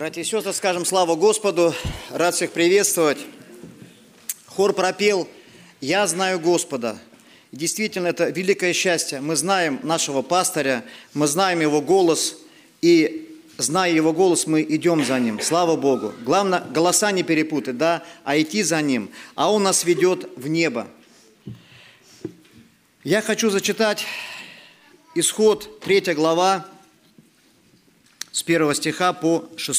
Братья и сестры, скажем славу Господу, рад всех приветствовать. Хор пропел «Я знаю Господа». И действительно, это великое счастье. Мы знаем нашего пастыря, мы знаем его голос, и зная его голос, мы идем за ним. Слава Богу. Главное, голоса не перепутать, да, а идти за ним. А он нас ведет в небо. Я хочу зачитать Исход, 3 глава, с 1 стиха по 6.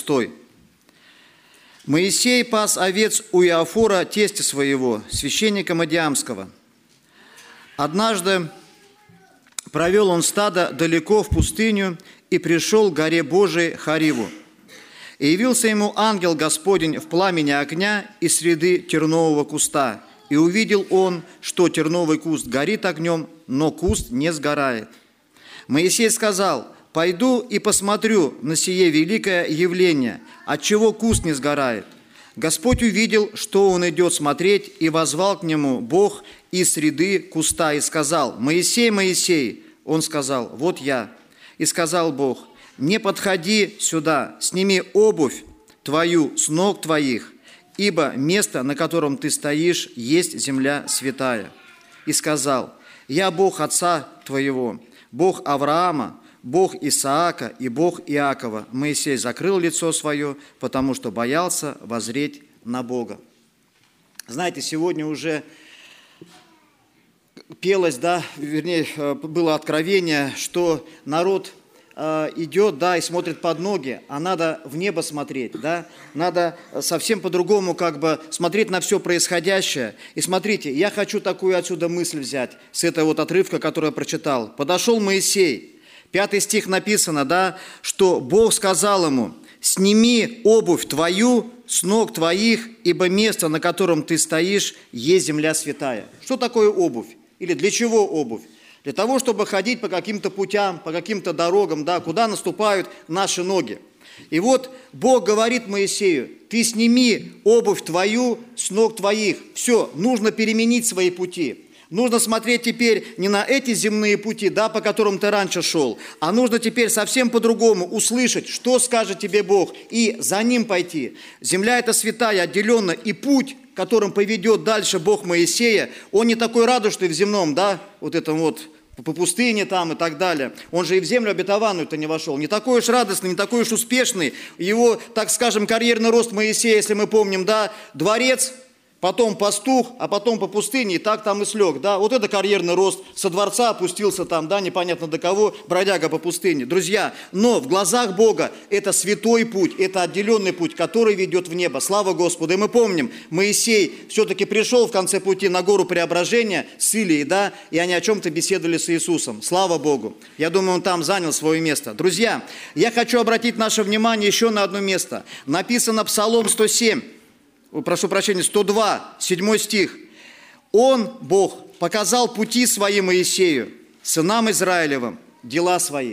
«Моисей пас овец у Иофора, тестя своего, священника Мадиамского. Однажды провел он стадо далеко в пустыню и пришел к горе Божией Хариву. И явился ему ангел Господень в пламени огня из среды тернового куста. И увидел он, что терновый куст горит огнем, но куст не сгорает. Моисей сказал: «Пойду и посмотрю на сие великое явление, отчего куст не сгорает». Господь увидел, что он идет смотреть, и воззвал к нему Бог из среды куста и сказал: «Моисей, Моисей!» Он сказал: «Вот я». И сказал Бог: «Не подходи сюда, сними обувь твою с ног твоих, ибо место, на котором ты стоишь, есть земля святая». И сказал: «Я Бог отца твоего, Бог Авраама, Бог Исаака и Бог Иакова». Моисей закрыл лицо свое, потому что боялся воззреть на Бога. Знаете, сегодня уже пелось, да, вернее, было откровение, что народ идет, да, и смотрит под ноги, а надо в небо смотреть, да, надо совсем по-другому как бы смотреть на все происходящее. И смотрите, я хочу такую отсюда мысль взять, с этого вот отрывка, который я прочитал. «Подошел Моисей». 5 стих написано, да, что Бог сказал ему: «Сними обувь твою с ног твоих, ибо место, на котором ты стоишь, есть земля святая». Что такое обувь? Или для чего обувь? Для того, чтобы ходить по каким-то путям, по каким-то дорогам, да, куда наступают наши ноги. И вот Бог говорит Моисею: «Ты сними обувь твою с ног твоих». Все, нужно переменить свои пути. Нужно смотреть теперь не на эти земные пути, да, по которым ты раньше шел, а нужно теперь совсем по-другому услышать, что скажет тебе Бог, и за Ним пойти. Земля эта святая, отделенная, и путь, которым поведет дальше Бог Моисея, он не такой радужный в земном, да, вот этом вот, по пустыне там и так далее. Он же и в землю обетованную-то не вошел. Не такой уж радостный, не такой уж успешный. Его, так скажем, карьерный рост Моисея, если мы помним, да, дворец, потом пастух, а потом по пустыне, и так там и слег, да. Вот это карьерный рост, со дворца опустился там, да, непонятно до кого, бродяга по пустыне. Друзья, но в глазах Бога это святой путь, это отделенный путь, который ведет в небо. Слава Господу! И мы помним, Моисей все-таки пришел в конце пути на гору Преображения с Илией, да, и они о чем-то беседовали с Иисусом. Слава Богу! Я думаю, он там занял свое место. Друзья, я хочу обратить наше внимание еще на одно место. Написано Псалом 107. Прошу прощения, 102, 7 стих. «Он, Бог, показал пути свои Моисею, сынам Израилевым, дела свои».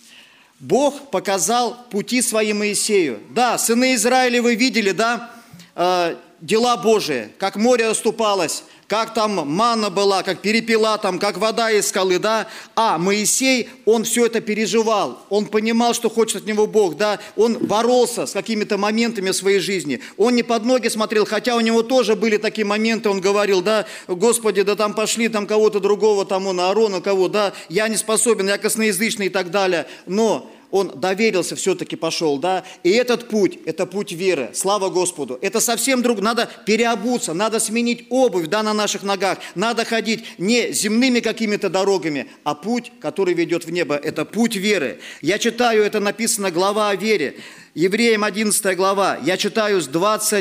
Бог показал пути свои Моисею. Да, сыны Израилевы видели, да, дела Божии, как море расступалось, как там манна была, как перепела там, как вода из скалы, да. А Моисей, он все это переживал, он понимал, что хочет от него Бог, да. Он боролся с какими-то моментами в своей жизни. Он не под ноги смотрел, хотя у него тоже были такие моменты, он говорил, да: «Господи, да там пошли там кого-то другого, там он, Аарона, кого, да, я не способен, я косноязычный и так далее». Но он доверился, все-таки пошел, да. И этот путь, это путь веры. Слава Господу. Это совсем другое. Надо переобуться, надо сменить обувь, да, на наших ногах. Надо ходить не земными какими-то дорогами, а путь, который ведет в небо. Это путь веры. Я читаю, это написано, глава о вере. Евреям 11 глава. Я читаю с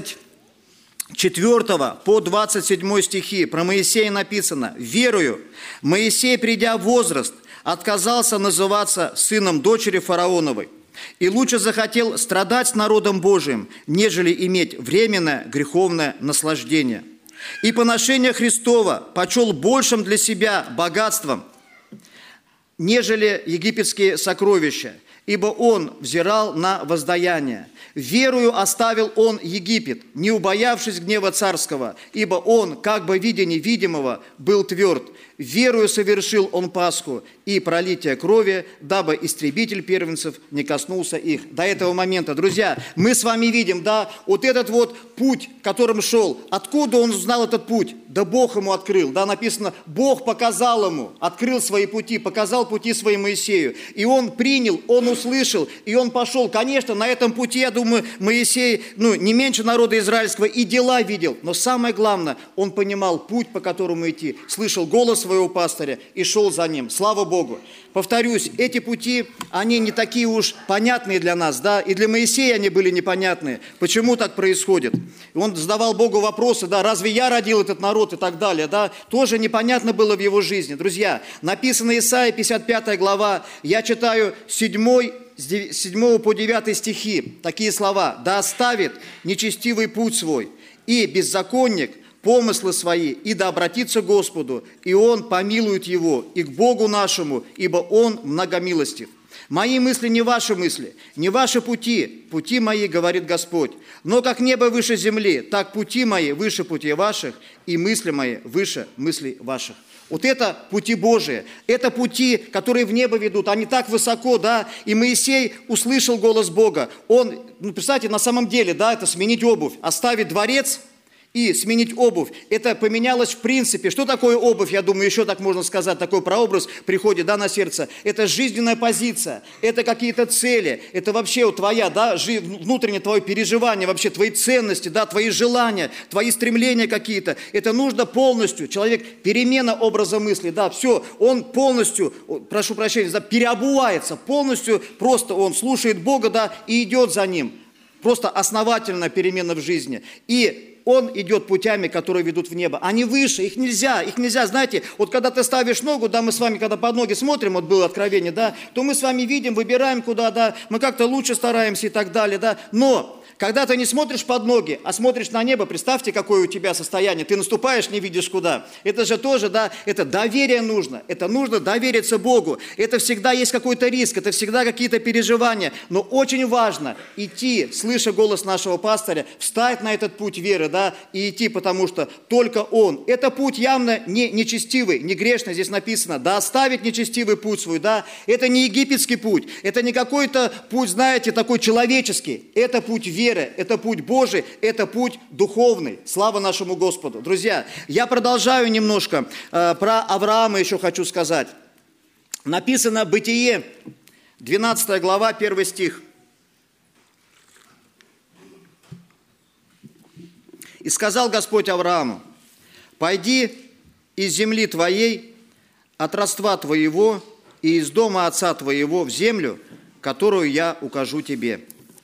24 по 27 стихи. Про Моисея написано: «Верую, Моисей, придя в возраст, отказался называться сыном дочери фараоновой, и лучше захотел страдать с народом Божиим, нежели иметь временное греховное наслаждение. И поношение Христова почел большим для себя богатством, нежели египетские сокровища, ибо он взирал на воздаяние. Верою оставил он Египет, не убоявшись гнева царского, ибо он, как бы видя невидимого, был тверд. Верою совершил он Пасху и пролитие крови, дабы истребитель первенцев не коснулся их». До этого момента, друзья, мы с вами видим, да, вот этот вот путь, которым шел. Откуда он узнал этот путь? Да Бог ему открыл, да, написано, Бог показал ему, открыл свои пути, показал пути свои Моисею. И он принял, он услышал, и он пошел. Конечно, на этом пути, я думаю, Моисей, не меньше народа израильского и дела видел. Но самое главное, он понимал путь, по которому идти, слышал голос своего пастыря и шел за ним. Слава Богу! Повторюсь, эти пути, они не такие уж понятные для нас, да, и для Моисея они были непонятные. Почему так происходит? И он задавал Богу вопросы, да, разве я родил этот народ и так далее, да, тоже непонятно было в его жизни. Друзья, написано Исайя, 55 глава, я читаю с 7 по 9 стихи, такие слова: «Да оставит нечестивый путь свой, и беззаконник помыслы свои, и да обратится к Господу, и Он помилует его, и к Богу нашему, ибо Он многомилостив. Мои мысли не ваши мысли, не ваши пути, пути мои, говорит Господь. Но как небо выше земли, так пути мои выше путей ваших, и мысли мои выше мыслей ваших». Вот это пути Божии, это пути, которые в небо ведут, они так высоко, да, и Моисей услышал голос Бога. Он, представьте, на самом деле, да, это сменить обувь, оставить дворец и сменить обувь. Это поменялось в принципе. Что такое обувь? Я думаю, еще так можно сказать, такой прообраз приходит, да, на сердце. Это жизненная позиция, это какие-то цели, это вообще вот твоя, да, внутреннее твое переживание, вообще твои ценности, да, твои желания, твои стремления какие-то. Это нужно полностью. Человек, перемена образа мысли, да, все, он полностью, прошу прощения, да, переобувается, полностью просто он слушает Бога, да, и идет за Ним. Просто основательная перемена в жизни. И он идет путями, которые ведут в небо. Они выше, их нельзя, знаете, вот когда ты ставишь ногу, да, мы с вами, когда под ноги смотрим, вот было откровение, да, то мы с вами видим, выбираем куда, да, мы как-то лучше стараемся и так далее, да, но когда ты не смотришь под ноги, а смотришь на небо, представьте, какое у тебя состояние, ты наступаешь, не видишь куда. Это же тоже, да, это доверие нужно, это нужно довериться Богу, это всегда есть какой-то риск, это всегда какие-то переживания, но очень важно идти, слыша голос нашего пастыря, встать на этот путь веры, да, и идти, потому что только Он. Это путь явно не нечестивый, не грешный, здесь написано, да оставить нечестивый путь свой, да, это не египетский путь, это не какой-то путь, знаете, такой человеческий, это путь веры. Это путь Божий, это путь духовный. Слава нашему Господу. Друзья, я продолжаю немножко. Про Авраама еще хочу сказать. Написано Бытие, 12 глава, 1 стих. «И сказал Господь Аврааму: пойди из земли твоей, от родства твоего и из дома отца твоего в землю, которую я укажу тебе».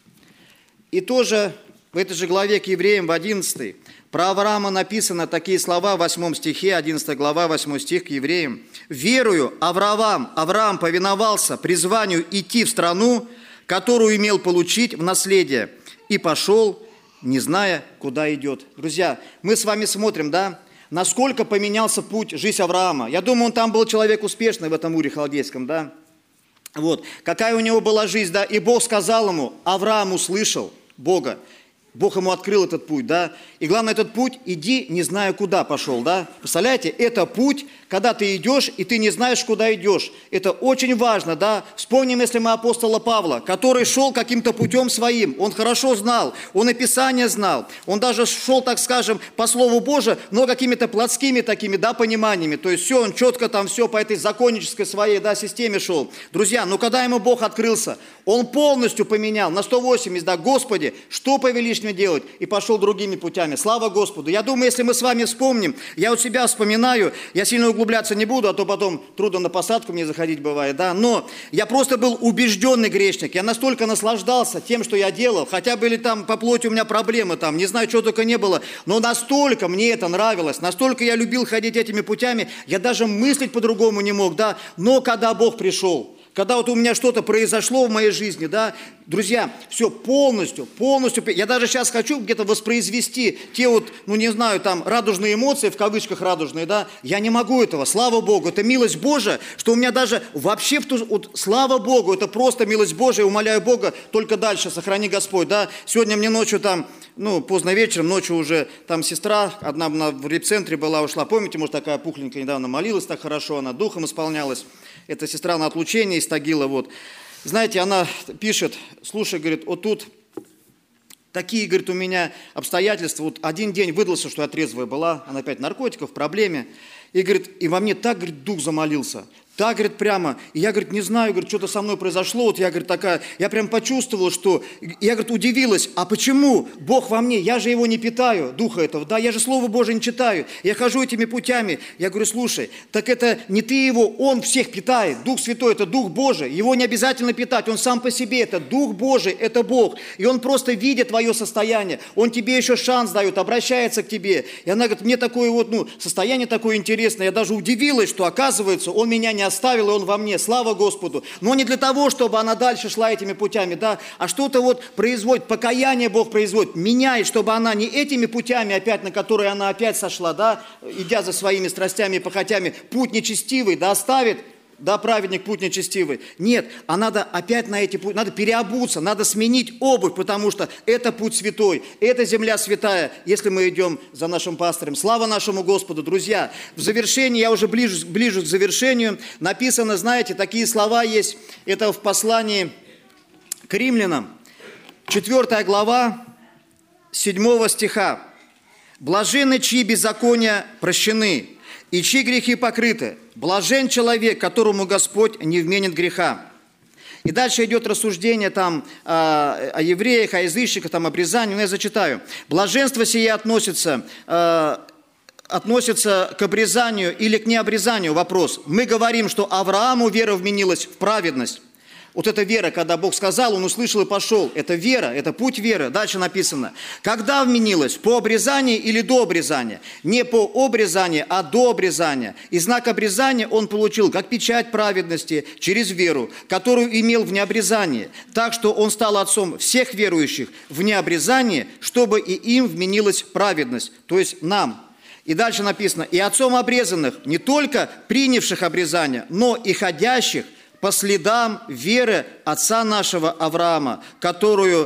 И тоже в этой же главе к Евреям, в 11, про Авраама написано такие слова в 8 стихе, 11 глава, 8 стих к Евреям. «Верою Авраам повиновался призванию идти в страну, которую имел получить в наследие, и пошел, не зная, куда идет». Друзья, мы с вами смотрим, да, насколько поменялся путь, жизнь Авраама. Я думаю, он там был человек успешный в этом Уре Халдейском, да. Вот, какая у него была жизнь, да, и Бог сказал ему, Авраам услышал Бога, Бог ему открыл этот путь, да, и главное, этот путь, иди, не зная, куда пошел, да, представляете, это путь, когда ты идешь, и ты не знаешь, куда идешь, это очень важно, да, вспомним, если мы апостола Павла, который шел каким-то путем своим, он хорошо знал, он и Писание знал, он даже шел, так скажем, по Слову Божию, но какими-то плотскими такими, да, пониманиями, то есть все, он четко там все по этой законнической своей, да, системе шел. Друзья, но когда ему Бог открылся, он полностью поменял на 180, да, Господи, что повелишь мне делать, и пошел другими путями. Слава Господу. Я думаю, если мы с вами вспомним, я у себя вспоминаю, я сильно углубляться не буду, а то потом трудно на посадку мне заходить бывает, да, но я просто был убежденный грешник, я настолько наслаждался тем, что я делал, хотя были там по плоти у меня проблемы, там, не знаю, чего только не было, но настолько мне это нравилось, настолько я любил ходить этими путями, я даже мыслить по-другому не мог, да, но когда Бог пришел, когда вот у меня что-то произошло в моей жизни, да, друзья, все полностью, я даже сейчас хочу где-то воспроизвести те вот, ну не знаю, там радужные эмоции, в кавычках радужные, да, я не могу этого, слава Богу, это милость Божия, что у меня даже вообще, вот, слава Богу, это просто милость Божия, умоляю Бога, только дальше, сохрани Господь, да, сегодня мне ночью там поздно вечером, ночью уже, там сестра, одна в репцентре была, ушла, помните, может, такая пухленькая, недавно молилась так хорошо, она духом исполнялась. Эта сестра на отлучении из Тагила, вот. Знаете, она пишет, слушай, говорит, вот тут такие, говорит, у меня обстоятельства, вот один день выдался, что я трезвая была, она опять наркотиков, в проблеме, и, говорит, и во мне так, говорит, дух замолился. Так, говорит, прямо, и я, говорит, не знаю, говорит, что-то со мной произошло, вот я, говорит, такая, я прям почувствовала, что, я, говорит, удивилась, а почему Бог во мне, я же его не питаю, духа этого, да, я же Слово Божие не читаю, я хожу этими путями, я говорю, слушай, так это не ты его, он всех питает, Дух Святой, это Дух Божий, его не обязательно питать, он сам по себе, это Дух Божий, это Бог, и он просто видит твое состояние, он тебе еще шанс дает, обращается к тебе, и она говорит, мне такое вот, состояние такое интересное, я даже удивилась, что, оказывается, он меня не оставил, и он во мне, слава Господу. Но не для того, чтобы она дальше шла этими путями, да, а что-то вот производит, покаяние Бог производит, меняет, чтобы она не этими путями опять, на которые она опять сошла, да, идя за своими страстями и похотями, путь нечестивый, да, оставит, да, праведник путь нечестивый. Нет, а надо опять на эти пути, надо переобуться, надо сменить обувь, потому что это путь святой, это земля святая, если мы идем за нашим пастырем. Слава нашему Господу, друзья. В завершении, я уже ближе к завершению, написано, знаете, такие слова есть, это в послании к римлянам, 4 глава, 7 стиха. «Блаженны, чьи беззакония прощены, и чьи грехи покрыты. Блажен человек, которому Господь не вменит греха». И дальше идет рассуждение там о евреях, о язычниках, там, обрезании. Я зачитаю. «Блаженство сие относится к обрезанию или к необрезанию?» Вопрос. Мы говорим, что Аврааму вера вменилась в праведность. Вот эта вера, когда Бог сказал, он услышал и пошел. Это вера, это путь веры. Дальше написано. Когда вменилось? По обрезанию или до обрезания? Не по обрезанию, а до обрезания. И знак обрезания он получил, как печать праведности, через веру, которую имел в необрезании. Так что он стал отцом всех верующих в необрезании, чтобы и им вменилась праведность, то есть нам. И дальше написано. И отцом обрезанных, не только принявших обрезание, но и ходящих по следам веры отца нашего Авраама, которую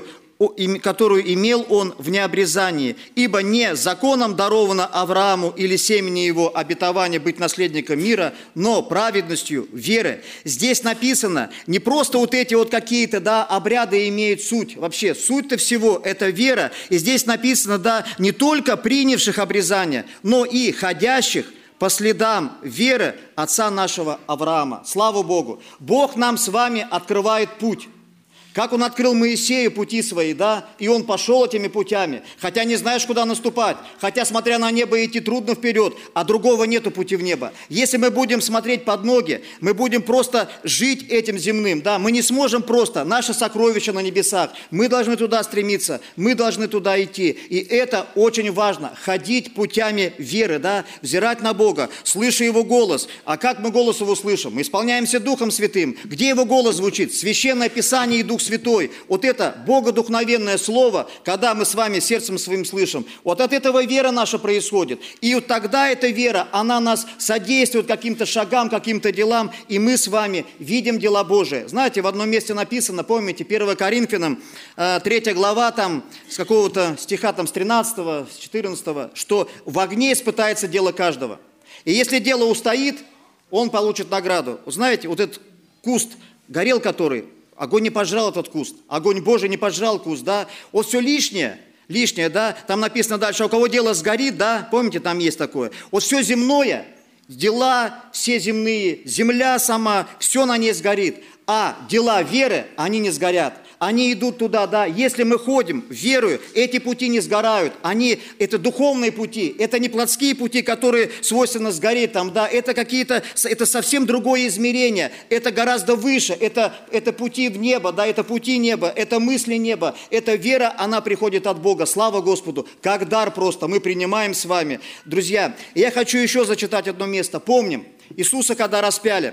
имел он в необрезании. Ибо не законом даровано Аврааму или семени его обетование быть наследником мира, но праведностью веры. Здесь написано, не просто вот эти вот какие-то, да, обряды имеют суть. Вообще, суть-то всего – это вера. И здесь написано, да, не только принявших обрезание, но и ходящих по следам веры отца нашего Авраама. Слава Богу! Бог нам с вами открывает путь. Как Он открыл Моисею пути свои, да, и он пошел этими путями, хотя не знаешь, куда наступать, хотя, смотря на небо, идти трудно вперед, а другого нету пути в небо. Если мы будем смотреть под ноги, мы будем просто жить этим земным, да, мы не сможем просто, наше сокровище на небесах, мы должны туда стремиться, мы должны туда идти, и это очень важно, ходить путями веры, да, взирать на Бога, слыша Его голос. А как мы голос Его слышим? Мы исполняемся Духом Святым. Где Его голос звучит? Священное Писание и Дух Святой. Вот это богодухновенное слово, когда мы с вами сердцем своим слышим, вот от этого вера наша происходит. И вот тогда эта вера, она нас содействует каким-то шагам, каким-то делам, и мы с вами видим дела Божии. Знаете, в одном месте написано, помните, 1 Коринфянам, 3 глава, там, с какого-то стиха, там, с 13, с 14, что в огне испытается дело каждого. И если дело устоит, он получит награду. Знаете, вот этот куст горел, который... Огонь не пожрал этот куст, огонь Божий не пожрал куст, да. Вот все лишнее, да, там написано дальше, у кого дело сгорит, да, помните, там есть такое. Вот все земное, дела все земные, земля сама, все на ней сгорит, а дела веры, они не сгорят. Они идут туда, да, если мы ходим верою, эти пути не сгорают, это духовные пути, это не плотские пути, которые свойственно сгореть там, да, это это совсем другое измерение, это гораздо выше, это пути в небо, да, это пути неба, это мысли неба, это вера, она приходит от Бога, слава Господу, как дар просто мы принимаем с вами. Друзья, я хочу еще зачитать одно место, помним, Иисуса когда распяли,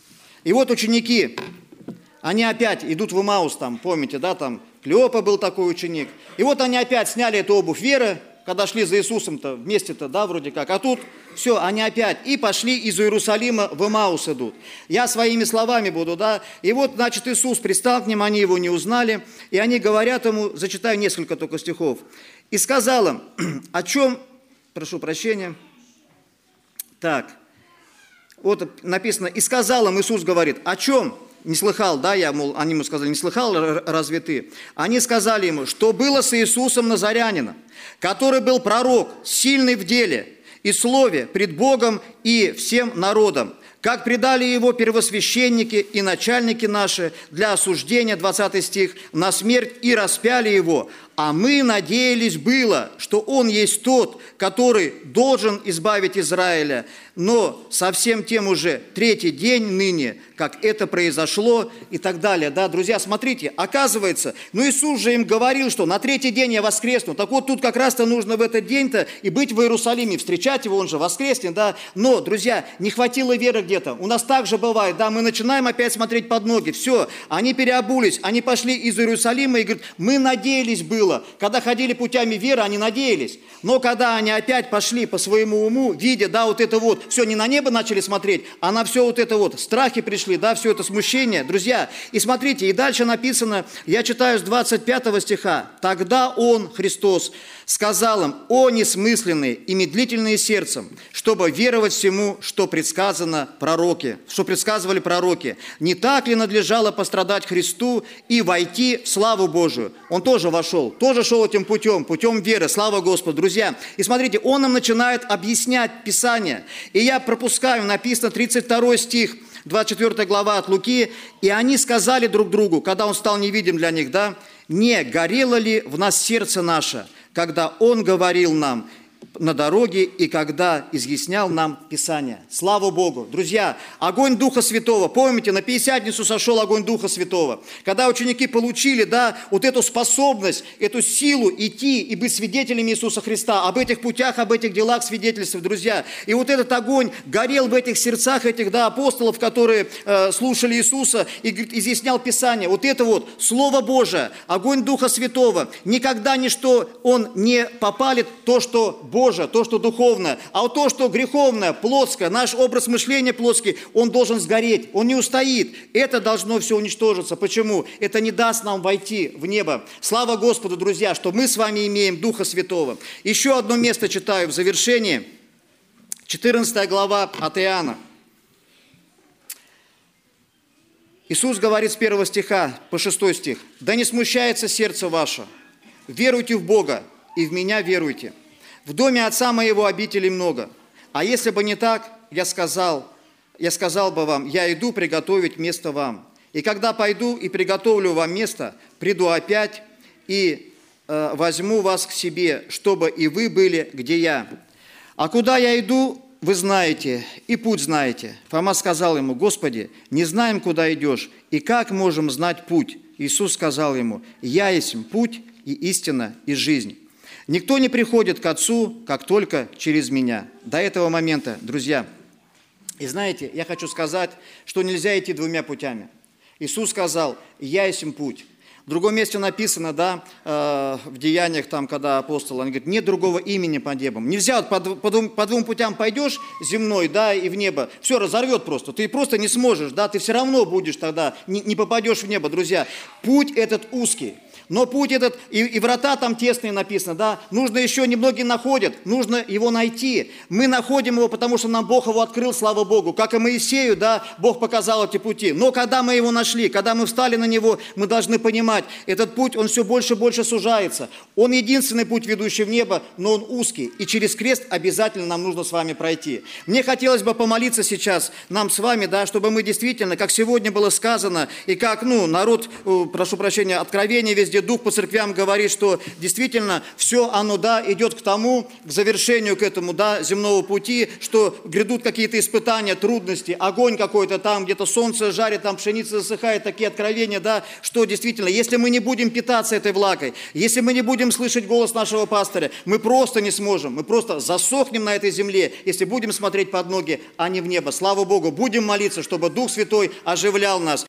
и вот ученики, они опять идут в Имаус, там, помните, да, там, Клеопа был такой ученик. И вот они опять сняли эту обувь веры, когда шли за Иисусом-то, вместе-то, да, вроде как. А тут все, они опять и пошли из Иерусалима в Эмаус идут. Я своими словами буду, да. И вот, значит, Иисус пристал к ним, они его не узнали, и они говорят ему, зачитаю несколько только стихов. И сказал им, о чем, прошу прощения, так, вот написано, и сказал им, Иисус говорит, о чем? Не слыхал, да, они ему сказали, не слыхал, разве ты? Они сказали ему, что было с Иисусом Назарянином, который был пророк, сильный в деле и слове пред Богом и всем народом, как предали его первосвященники и начальники наши для осуждения, 20 стих, на смерть и распяли его. А мы надеялись было, что он есть тот, который должен избавить Израиля. Но совсем тем уже третий день ныне, как это произошло и так далее. Да, друзья, смотрите, оказывается, Иисус же им говорил, что на третий день я воскресну. Так вот, тут как раз-то нужно в этот день-то и быть в Иерусалиме, встречать его, он же воскреснет, да. Но, друзья, не хватило веры где-то. У нас так же бывает, да, мы начинаем опять смотреть под ноги. Все, они переобулись, они пошли из Иерусалима и говорят, мы надеялись было. Когда ходили путями веры, они надеялись. Но когда они опять пошли по своему уму, видя, да, вот это вот, все, не на небо начали смотреть, а на все вот это вот, страхи пришли, да, все это смущение. Друзья, и смотрите, и дальше написано, я читаю с 25 стиха, «Тогда Он, Христос, сказал им, о несмысленные и медлительные сердцем, чтобы веровать всему, что предсказано пророки, что предсказывали пророки. Не так ли надлежало пострадать Христу и войти в славу Божию?» Он тоже вошел, тоже шел этим путем веры, слава Господу, друзья. И смотрите, он нам начинает объяснять Писание. И я пропускаю, написано 32 стих, 24 глава от Луки. «И они сказали друг другу, когда он стал невидим для них, да, не горело ли в нас сердце наше, когда Он говорил нам на дороге и когда изъяснял нам Писание». Слава Богу! Друзья, огонь Духа Святого. Помните, на Пятидесятницу сошел огонь Духа Святого. Когда ученики получили, да, вот эту способность, эту силу идти и быть свидетелями Иисуса Христа, об этих путях, об этих делах свидетельствовать, друзья. И вот этот огонь горел в этих сердцах этих, да, апостолов, которые слушали Иисуса и изъяснял Писание. Вот это вот Слово Божие, огонь Духа Святого. Никогда ничто он не попалит, то, что Божие, то, что духовное, а вот то, что греховное, плотское, наш образ мышления плотский, он должен сгореть, он не устоит. Это должно все уничтожиться. Почему? Это не даст нам войти в небо. Слава Господу, друзья, что мы с вами имеем Духа Святого. Еще одно место читаю в завершении. 14 глава от Иоанна. Иисус говорит с 1 стиха по 6 стих. «Да не смущается сердце ваше, веруйте в Бога и в Меня веруйте. В доме Отца Моего обителей много. А если бы не так, я сказал бы вам, я иду приготовить место вам. И когда пойду и приготовлю вам место, приду опять и возьму вас к себе, чтобы и вы были, где я. А куда я иду, вы знаете, и путь знаете». Фома сказал ему, «Господи, не знаем, куда идешь, и как можем знать путь?» Иисус сказал ему, «Я есть путь и истина и жизнь. Никто не приходит к Отцу, как только через Меня». До этого момента, друзья. И знаете, я хочу сказать, что нельзя идти двумя путями. Иисус сказал, «Я есть путь». В другом месте написано, да, в Деяниях, там, когда апостол, он говорит, нет другого имени под небом. Нельзя вот по двум путям пойдешь, земной, да, и в небо, все разорвет просто. Ты просто не сможешь, да, ты все равно будешь тогда, не попадешь в небо, друзья. Путь этот узкий. Но путь этот, и врата там тесные написано, да, нужно еще, немногие находят, нужно его найти. Мы находим его, потому что нам Бог его открыл, слава Богу. Как и Моисею, да, Бог показал эти пути. Но когда мы его нашли, когда мы встали на него, мы должны понимать, этот путь, он все больше и больше сужается. Он единственный путь, ведущий в небо, но он узкий. И через крест обязательно нам нужно с вами пройти. Мне хотелось бы помолиться сейчас нам с вами, да, чтобы мы действительно, как сегодня было сказано, и как, народ, прошу прощения, откровение везде, Дух по церквям говорит, что действительно все оно, да, идет к тому, к завершению, к этому, да, земного пути, что грядут какие-то испытания, трудности, огонь какой-то там, где-то солнце жарит, там пшеница засыхает, такие откровения, да, что действительно, если мы не будем питаться этой влагой, если мы не будем слышать голос нашего пастыря, мы просто не сможем, мы просто засохнем на этой земле, если будем смотреть под ноги, а не в небо. Слава Богу, будем молиться, чтобы Дух Святой оживлял нас.